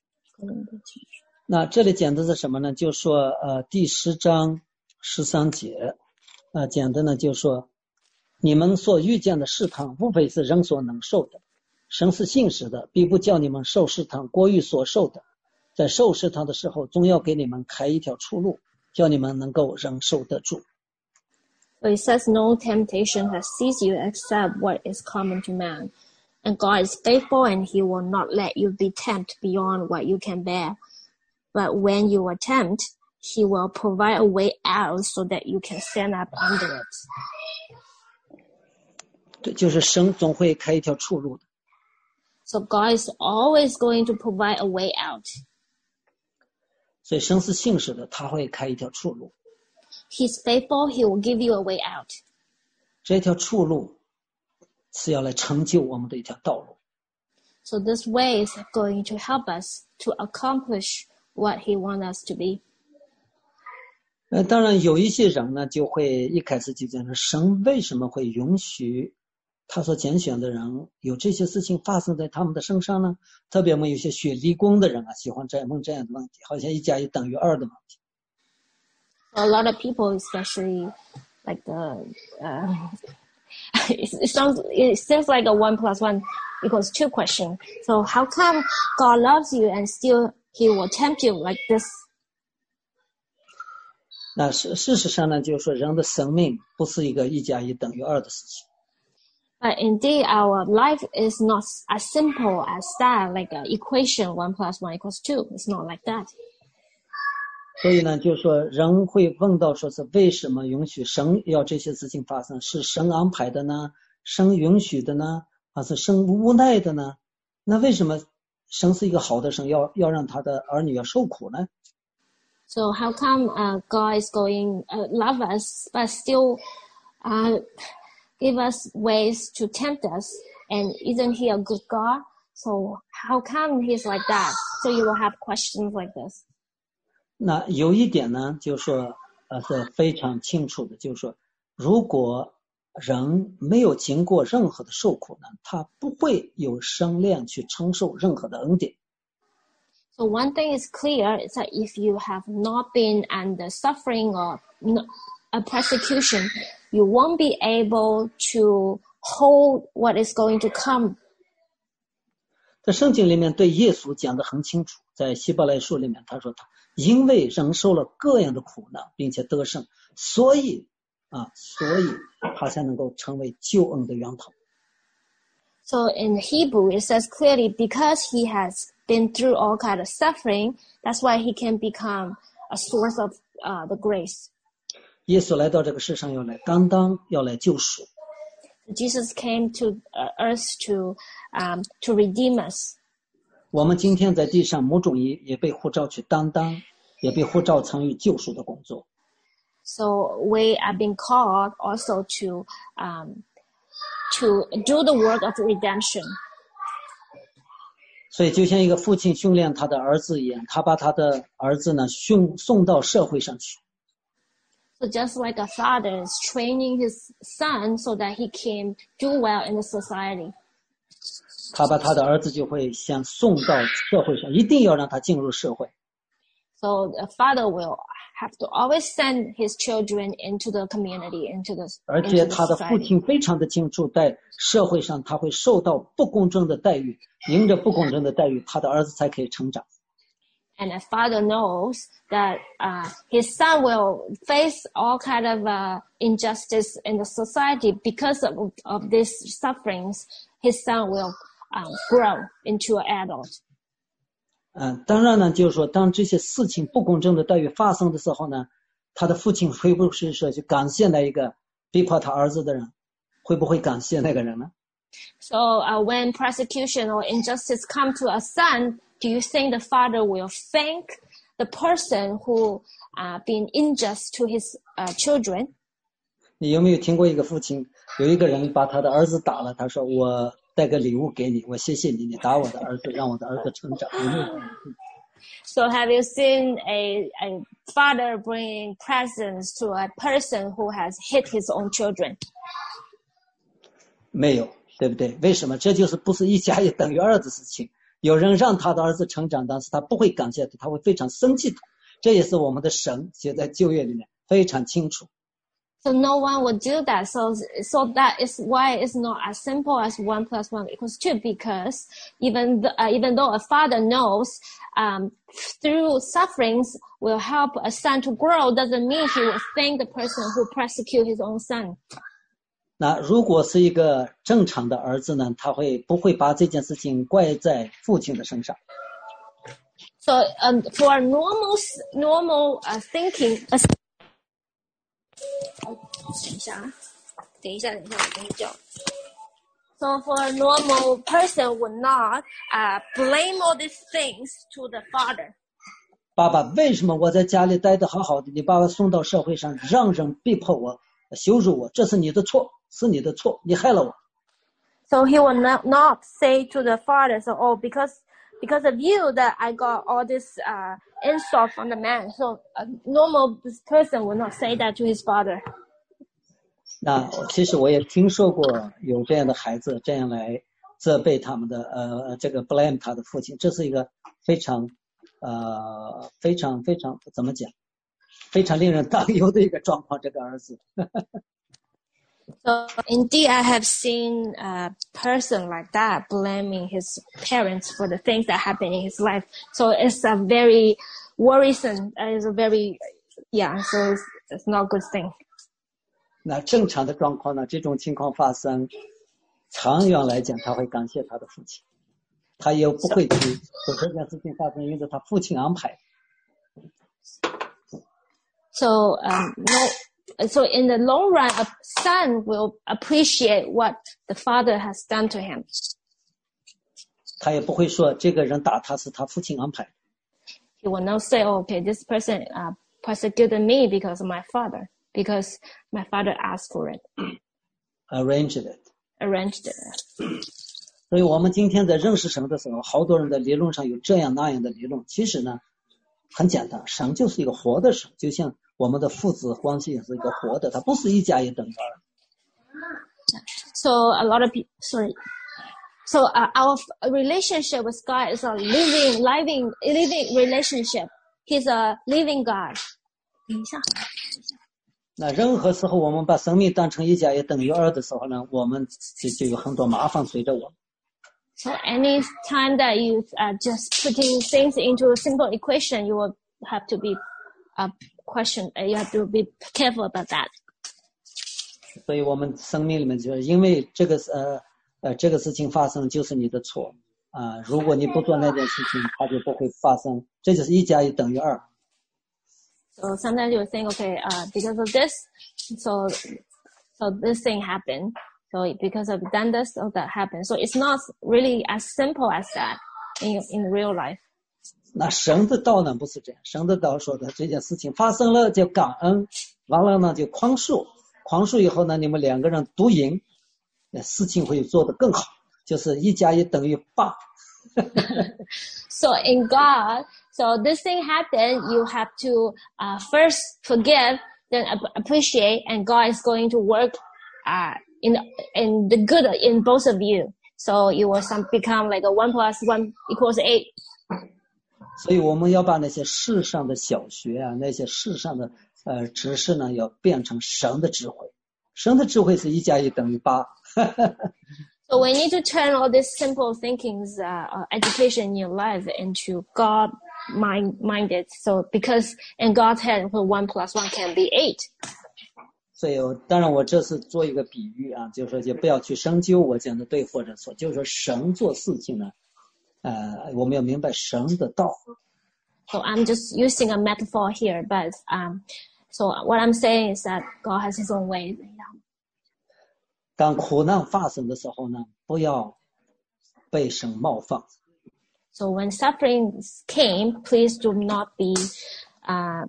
那这里讲的是什么呢？就说呃第十章十三节，呃讲的呢就说你们所遇见的试探，无非是人所能受的。神是信实的，必不叫你们受试探过于所受的。在受试探的时候，总要给你们开一条出路，叫你们能够忍受得住。 So it says, no temptation has seized you except what is common to man. And God is faithful, and He will not let you be tempted beyond what you can bear. But when you are tempted, He will provide a way out so that you can stand up under it. 对，就是神总会开一条出路的。 So God is always going to provide a way out. 所以神是信实的，他会开一条出路。 He's faithful, He will give you a way out. 这条出路是要来成就我们的一条道路。 So this way is going to help us to accomplish what He wants us to be. 呃，当然有一些人呢，就会一开始就讲说，神为什么会允许他所拣选的人有这些事情发生在他们的身上呢？特别我们有些学理工的人啊，喜欢这样问这样的问题，好像一加一等于二的问题。 A lot of people, especially like the, uh, it sounds, it seems like a one plus one equals two question. So how come God loves you and still He will tempt you like this? 那事事实上呢，就是说人的生命不是一个一加一等于二的事情。 But indeed, our life is not as simple as that, like an equation one plus one equals two. It's not like that. 所以呢，就是说人会问到说是为什么允许神要这些事情发生？是神安排的呢？神允许的呢？还是神无奈的呢？那为什么神是一个好的神，要要让他的儿女要受苦呢？ So how come uh, God is going uh, love us, but still uh, give us ways to tempt us? And isn't He a good God? So how come He's like that? So you will have questions like this. 那有一点呢，就是说呃是非常清楚的，就是说如果人没有经过任何的受苦呢，他不会有生量去承受任何的恩典。 So one thing is clear, is that if you have not been under suffering or a persecution, you won't be able to hold what is going to come. 在圣经里面对耶稣讲得很清楚，在希伯来书里面他说他因为忍受了各样的苦难并且得胜，所以啊，所以他才能够成为救恩的源头。 So in Hebrew, it says clearly, because he has been through all kind of suffering, that's why he can become a source of uh, the grace. 耶稣来到这个世上要来担当，要来救赎。 Jesus came to uh, earth to um, to redeem us. 我们今天在地上某种也也被呼召去担当，也被呼召参与救赎的工作。 So we are being called also to um, to do the work of redemption. 所以就像一个父亲训练他的儿子一样，他把他的儿子呢训送到社会上去。 So just like a father is training his son so that he can do well in the society. 他把他的儿子就会先送到社会上，一定要让他进入社会。 So the father will have to always send his children into the community, into the 而且他的父亲非常的清楚，在社会上他会受到不公正的待遇，迎着不公正的待遇，他的儿子才可以成长。 And a father knows that uh, his son will face all kind of uh, injustice in the society because of, of these sufferings. His son will um, grow into an adult. 嗯，当然呢，就是说，当这些事情不公正的待遇发生的时候呢，他的父亲会不会说去感谢那一个逼迫他儿子的人？会不会感谢那个人呢？ So uh, when persecution or injustice come to a son, do you think the father will thank the person who uh, been unjust to his uh, children? 你有没有听过一个父亲，有一个人把他的儿子打了，他说我带个礼物给你，我谢谢你，你打我的儿子，让我的儿子成长。 So have you seen a, a father bringing presents to a person who has hit his own children? 没有，对不对？为什么？这就是不是一加一等于二的事情。有人让他的儿子成长，但是他不会感谢他，他会非常生气他。这也是我们的神写在旧约里面非常清楚。 So no one would do that. So, so that is why it's not as simple as one plus one equals two. Because even the, uh, even though a father knows um, through sufferings will help a son to grow, doesn't mean he will thank the person who persecute his own son. 那如果是一个正常的儿子呢，他会不会把这件事情怪在父亲的身上？ So um, for normal normal uh, thinking. Uh, 等一下，等一下，等一下，我跟你讲。So for a normal person would not uh, blame all these things to the father. 爸爸，为什么我在家里待得好好的，你把我送到社会上，让人逼迫我、羞辱我，这是你的错，是你的错，你害了我。 So he will not, not say to the father, so oh, because because of you that I got all this uh, insult from the man. So a normal person will not say that to his father. 那其实我也听说过有这样的孩子这样来责备他们的呃这个 blame 他的父亲，这是一个非常呃非常非常怎么讲，非常令人担忧的一个状况。这个儿子。 So indeed, I have seen a person like that blaming his parents for the things that happen in his life. So it's a very worrisome. It's a very yeah. So it's, it's not a good thing. 那正常的状况呢？这种情况发生，长远来讲，他会感谢他的父亲，他也不会去说这件事情发生，因为他父亲安排。 So um, no. So in the long run, a son will appreciate what the father has done to him. 他也不会说这个人打他是他父亲安排。 He will not say, oh, "Okay, this person uh, persecuted me because of my father, because my father asked for it." Arranged it. Arranged it. 所以我们今天在认识神的时候，好多人在理论上有这样那样的理论，其实呢，很简单，神就是一个活的神，就像我们的父子关系也是一个活的，它不是一加一等于二。 So a lot of people, sorry. So uh, our relationship with God is a living, living, living relationship. He's a living God. 等一下。 那任何时候我们把生命当成一加一等于二的时候呢，我们就就有很多麻烦随着我们。 So any time that you are just putting things into a simple equation, you will have to be uh, question. Uh, you have to be careful about that. 所以我们生命里面就是因为这个呃呃这个事情发生就是你的错啊、呃，如果你不做那件事情，它就不会发生。这就是一加一等于二。 So sometimes you think, okay, uh, because of this, so so this thing happened. So because of done this, so that happened. So it's not really as simple as that. in in real life. 那神的道呢不是这样，神的道说的这件事情发生了就感恩，完了呢就宽恕，宽恕以后呢你们两个人独赢，事情会做得更好，就是一加一等于八。 So in God, so this thing happened, you have to uh, first forgive, then appreciate, and God is going to work uh, in in the good in both of you. So you will some become like a one plus one equals eight. 所以我们要把那些世上的小学啊，那些世上的呃知识呢，要变成神的智慧。神的智慧是一加一等于八。 So we need to turn all these simple thinkings, uh, uh, education in your life into God mind minded. So because in God's head, one plus one can be eight. 所以我当然我这是做一个比喻啊，就是说就不要去深究我讲的对或者错，就是说神做事情呢，呃，我们要明白神的道。 So I'm just using a metaphor here, but um, so what I'm saying is that God has His own way. 当苦难发生的时候呢，不要被神冒犯。 So when sufferings came, please do not be, uh,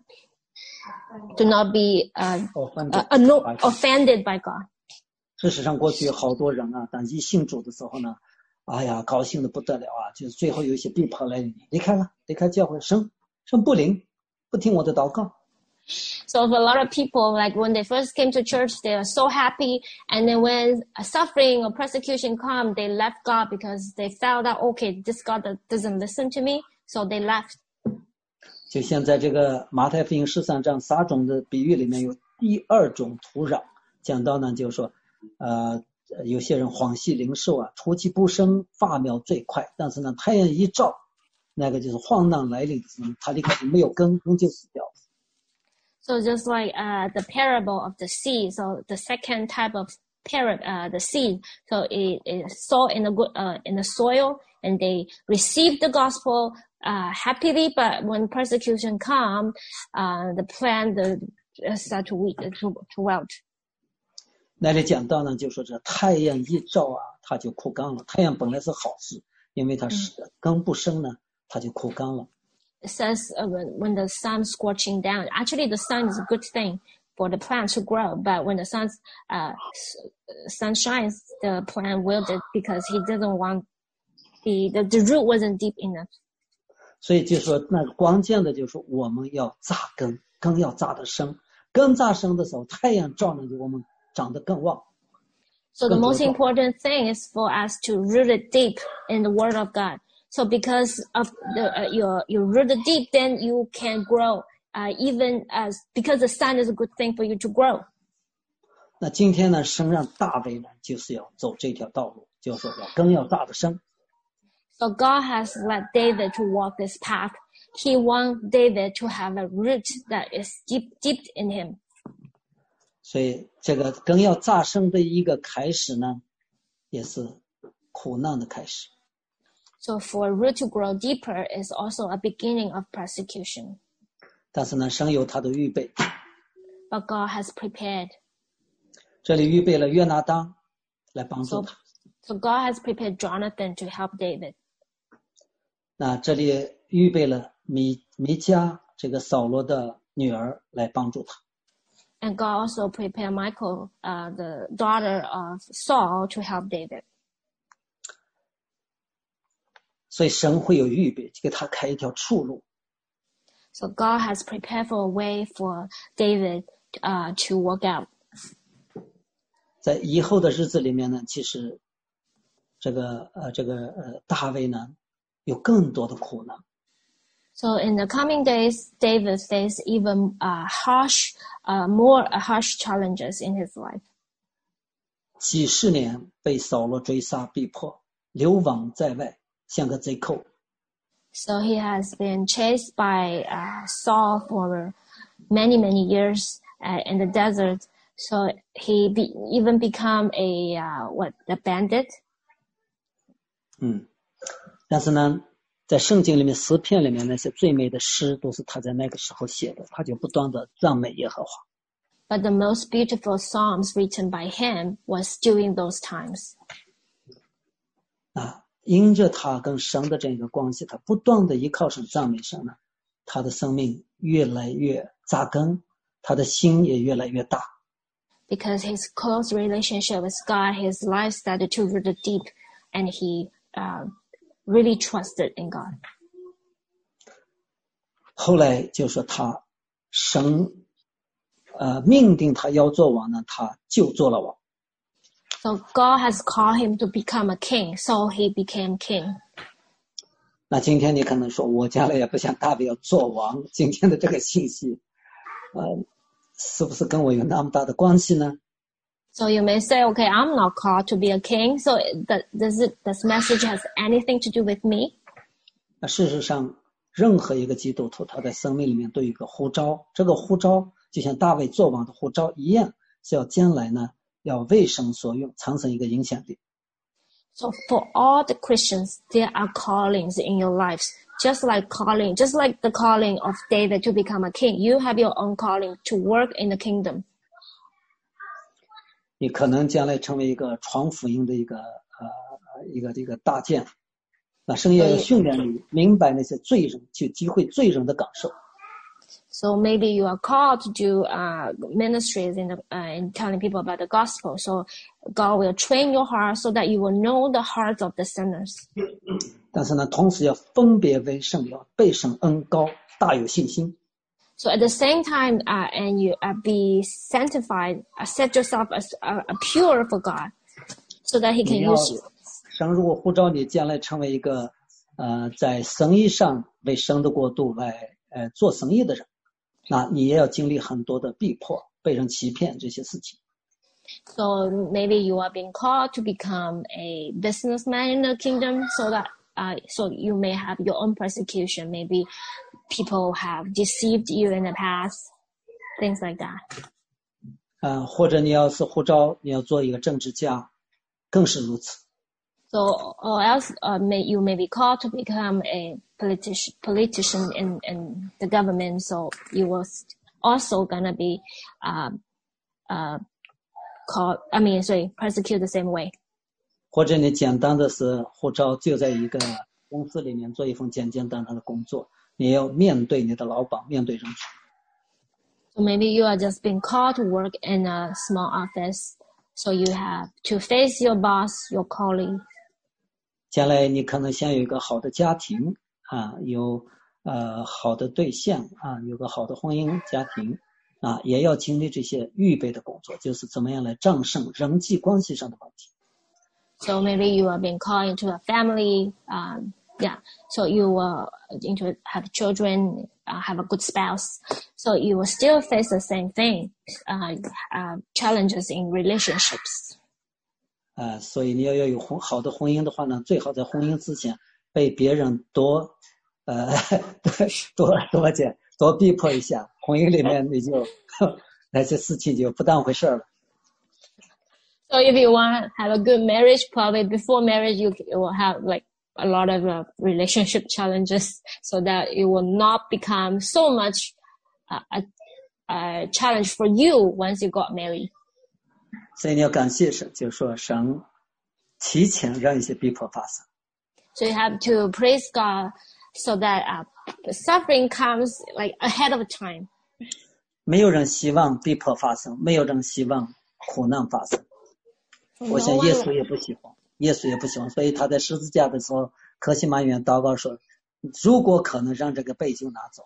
do not be uh, offended, uh, no, offended by God. 事实上，过去好多人啊，当一信主的时候呢，哎呀，高兴的不得了啊，就是最后有一些逼迫来离开了，离开教会，神神不灵，不听我的祷告。 So for a lot of people, like when they first came to church, they are so happy. And then when a suffering or persecution come, they left God because they felt that, okay, this God doesn't listen to me. So they left. 就像在这个马太福音十三章撒种的比喻里面有第二种土壤，讲到呢，就是说，呃，有些人欢喜领受啊，初期不生，发苗最快，但是呢，太阳一照，那个就是患难来临的时候，他立刻没有根，根就死掉了。 So just like uh, the parable of the seed, so the second type of parable, uh, the seed, so it is sown in the good, uh, in the soil, and they receive the gospel uh, happily. But when persecution come, uh, the plant the uh, start to weak, to to wilt. 那里讲到呢，就说这太阳一照啊，它就枯干了。太阳本来是好事，因为它是根不生呢，它就枯干了。 It says uh, when, when the sun's scorching down, actually the sun is a good thing for the plant to grow. But when the sun's, uh, sun shines, the plant wilted because he doesn't want the, the, the root wasn't deep enough. 所以就说那个关键的就是我们要扎根，根要扎得深，根扎深的时候，太阳照呢，就我们长得更旺。 So the most important thing is for us to root it deep in the Word of God. So because of the uh, your your rooted deep, then you can grow. Uh, even as because the sun is a good thing for you to grow. 那今天呢，神让大卫呢，就是要走这条道路，就是说要根要扎得深。 So God has led David to walk this path. He wants David to have a root that is deep deep in him. 所以这个根要扎深的一个开始呢，也是苦难的开始。 So for a root to grow deeper is also a beginning of persecution. 但是呢，神有他的预备。 But God has prepared. 这里预备了约拿单来帮助他。 So, so God has prepared Jonathan to help David. 那这里预备了米米迦这个扫罗的女儿来帮助他。 And God also prepared Michal, uh, the daughter of Saul, to help David. 所以神会有预备，给他开一条出路。 So God has prepared for a way for David uh, to work out. 在以后的日子里面呢，其实这个呃这个呃大卫呢有更多的苦难。 So in the coming days, David faced even uh, harsh, uh, more uh, harsh challenges in his life. 几十年被扫罗追杀逼迫，流亡在外，像个贼寇。 So he has been chased by uh, Saul for many, many years uh, in the desert. So he be, even become a, uh, what, a bandit? 嗯，但是呢，在圣经里面诗篇里面那些最美的诗都是他在那个时候写的，他就不断的赞美耶和华。 But the most beautiful psalms written by him was during those times. 啊， 因着他跟神的这个关系，他不断的依靠神赞美神呢，他的生命越来越扎根，他的心也越来越大。 Because his close relationship with God, his life started to root deep, and he uh, really trusted in God. 后来就说他神呃命定他要做王呢，他就做了王。 So God has called him to become a king, so he became king. 那今天你可能说，我将来也不像大卫要做王，今天的这个信息，呃，是不是跟我有那么大的关系呢？ So you may say, okay, I'm not called to be a king, so that, does it, this message has anything to do with me? 那事实上，任何一个基督徒，他在生命里面都有一个呼召，这个呼召就像大卫做王的呼召一样，是要将来呢，要为神所用，产生一个影响力。 So for all the Christians, there are callings in your lives, just like calling, just like the calling of David to become a king. You have your own calling to work in the kingdom. 你可能将来成为一个传福音的一个呃一个这个大将，那圣业要训练你明白那些罪人，去体会罪人的感受。 So maybe you are called to do uh, ministries in, the, uh, in telling people about the gospel. So God will train your heart so that you will know the hearts of the sinners. 但是呢，同时要分别为圣，要被神恩膏，大有信心。 So at the same time, uh, and you uh, be sanctified, uh, set yourself as uh, pure for God, so that He can use you. 神如果呼召你将来成为一个呃在生意上为神的国度来呃做生意的人，那你也要经历很多的逼迫，被人欺骗这些事情。 So maybe you are being called to become a businessman in the kingdom, so that uh, so you may have your own persecution. Maybe people have deceived you in the past, things like that. 呃，或者你要是呼召你要做一个政治家，更是如此。 So, or else uh, may, you may be called to become a politician, politician in, in the government. So you will also gonna be uh, uh, called. I mean, sorry, persecuted the same way. 或者你简单的是呼召就在一个公司里面做一份简简单单的工作，你要面对你的老板，面对人群。 So maybe you are just being called to work in a small office. So you have to face your boss, your colleague. 将来你可能想有一个好的家庭啊，有呃好的对象啊，有个好的婚姻家庭啊，也要经历这些预备的工作，就是怎么样来战胜人际关系上的问题。 So maybe you are being called into a family, um, yeah. So you will into have children, uh, have a good spouse. So you will still face the same thing, uh, uh, challenges in relationships. 呃，所以你要要有婚好的婚姻的话呢，最好在婚姻之前被别人多呃多多解多逼迫一下，婚姻里面你就那些事情就不当回事了。 So if you want to have a good marriage, probably before marriage you will have like a lot of uh, relationship challenges, so that it will not become so much uh, a, a challenge for you once you got married. 所以你要感谢神，就是说神提前让一些逼迫发生。 So you have to praise God so that uh, the suffering comes like ahead of time. 没有人希望逼迫发生，没有人希望苦难发生。我想耶稣也不喜欢，耶稣也不喜欢，所以他在十字架的时候，客西马园祷告说，如果可能让这个杯酒拿走。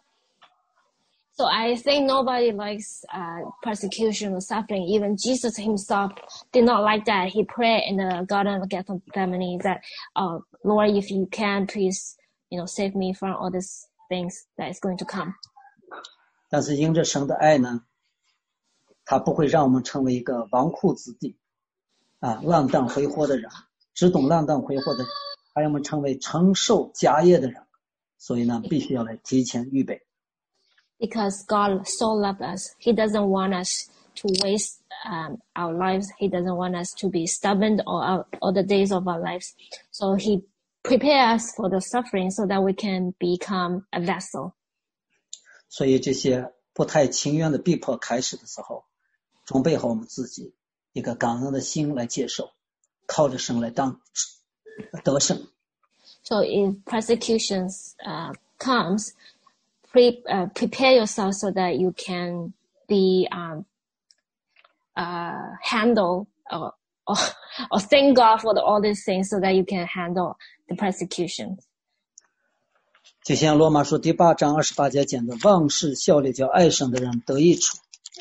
So I think nobody likes uh, persecution or suffering. Even Jesus himself did not like that. He prayed in the Garden of Gethsemane that, uh, Lord, if you can, please, you know, save me from all these things that is going to come. 但是因着神的爱呢，他不会让我们成为一个纨绔子弟啊，浪荡挥霍的人，只懂浪荡挥霍的人，还要我们成为承受家业的人。所以呢，必须要来提前预备。 Because God so loved us, He doesn't want us to waste um, our lives. He doesn't want us to be stubborn all, our, all the days of our lives. So He prepares us for the suffering so that we can become a vessel. 所以这些不太情愿的逼迫开始的时候，准备好我们自己一个感恩的心来接受，靠着神来当得胜。 So if persecutions uh, comes, pre, uh, prepare yourself so that you can be um, uh, handle or, or, or thank God for the, all these things so that you can handle the persecution. 就像罗马书第八章二十八节讲的，忘事效力叫爱神的人得益处。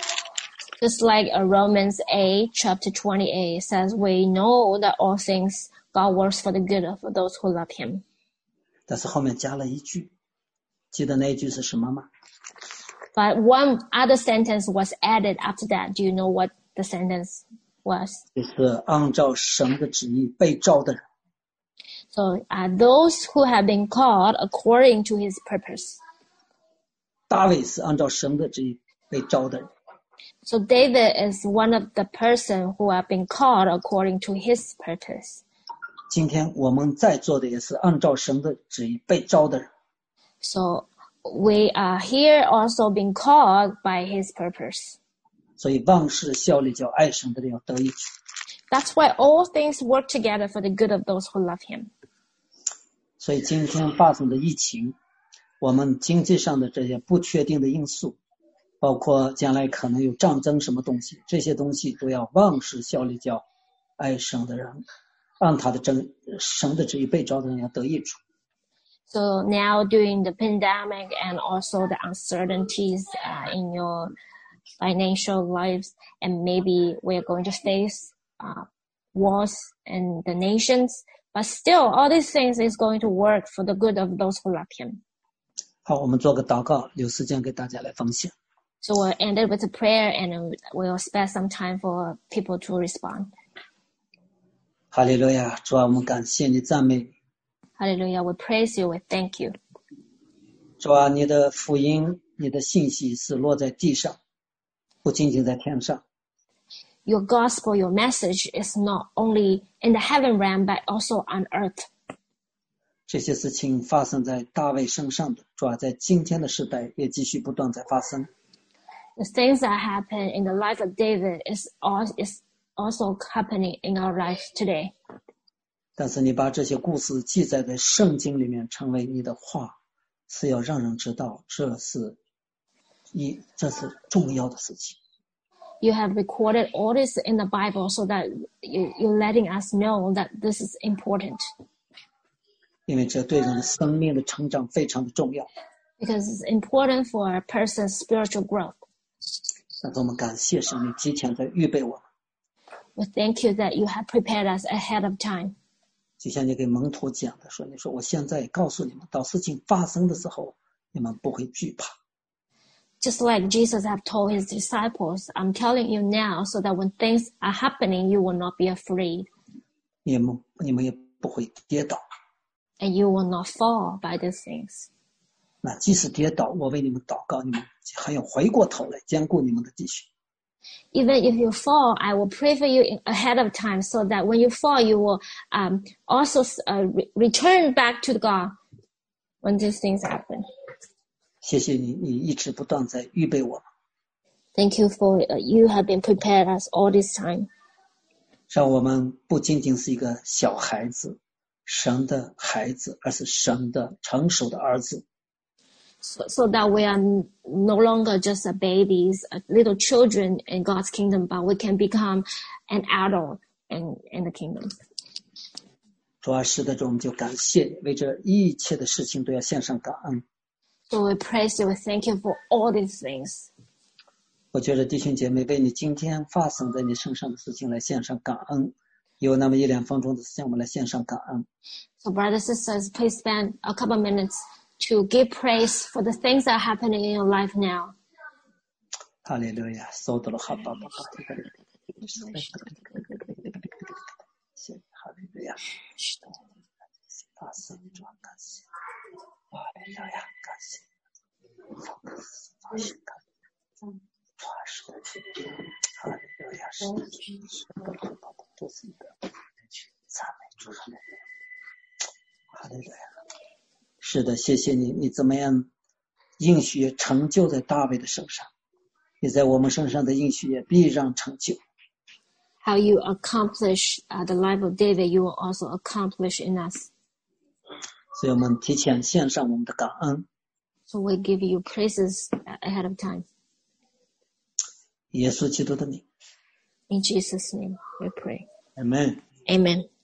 Just like uh, Romans eight, chapter twenty-eight says, we know that all things God works for the good of those who love Him. 但是后面加了一句，记得那一句是什么吗？ But one other sentence was added after that. Do you know what the sentence was? 就是按照神的旨意被召的人。 So uh, those who have been called according to His purpose. 大卫是按照神的旨意被召的人。 So David is one of the person who have been called according to his purpose. 今天我们在座的也是按照神的旨意被召的人。 So we are here also being called by his purpose. 所以万事效力叫爱神的人要得益处。 That's why all things work together for the good of those who love Him. 所以今天发生的疫情，我们经济上的这些不确定的因素，包括将来可能有战争什么东西，这些东西都要万事效力叫爱神的人，按他的真神的旨意被召的人要得益处。 So now during the pandemic and also the uncertainties uh, in your financial lives, and maybe we're going to face uh, wars in the nations, but still all these things is going to work for the good of those who love Him. 好，我们做个祷告，有时间给大家来分享。 So we'll end it with a prayer and we'll spare some time for people to respond. 哈利路亚，主啊，我们感谢你，赞美你。 Hallelujah. We praise you. We thank you. 主啊，你的福音，你的信息是落在地上，不仅仅在天上。 Your gospel, your message is not only in the heaven realm, but also on earth. 这些事情发生在大卫身上的，主啊，在今天的时代也继续不断在发生。 The things that happen in the life of David is also happening in our life today. 但是你把这些故事记载在圣经里面，成为你的话，是要让人知道这是一这是重要的事情。 You have recorded all this in the Bible so that you, you're letting us know that this is important. 因为这对人的生命的成长非常的重要。 Because it's important for a person's spiritual growth. 但是我们感谢神，你提前在预备我们。 We thank you that you have prepared us ahead of time. 就像你给门徒讲的说，你说我现在告诉你们，到事情发生的时候，你们不会惧怕。 Just like Jesus have told his disciples, I'm telling you now so that when things are happening, you will not be afraid. 你们你们也不会跌倒。 And you will not fall by these things. 那即使跌倒，我为你们祷告，你们还要回过头来兼顾你们的弟兄。 Even if you fall, I will pray for you in, ahead of time so that when you fall, you will um, also uh, re- return back to God when these things happen. 谢谢你，你一直不断在预备我们， Thank you for uh, you have been prepared us all this time. 让我们不仅仅是一个小孩子，神的孩子，而是神的成熟的儿子。 So, so that we are no longer just a babies, a little children in God's kingdom, but we can become an adult in, in the kingdom. 主啊，是的，主，我们就感谢你，为这一切的事情都要献上感恩。 So we praise you, we thank you for all these things. 我觉得弟兄姐妹为你今天发生在你身上的事情来献上感恩，有那么一两分钟的时间，我们来献上感恩。 So brothers and sisters, please spend a couple of minutes to give praise for the things that are happening in your life now. 哈利路亚，所得了哈巴巴巴，哈利路亚，发生主啊，感谢，哈利路亚，感谢，发生感恩，发生，哈利路亚，是的，是的，都是一个赞美主的名，哈利路亚。 是的，谢谢你，你怎么样应许成就在大卫的身上，你在我们身上的应许也必然成就。 How you accomplish uh, the life of David, you will also accomplish in us. 所以我们提前献上我们的感恩。 So we give you praises ahead of time. 耶稣基督的名。 In Jesus' name we pray. Amen. Amen.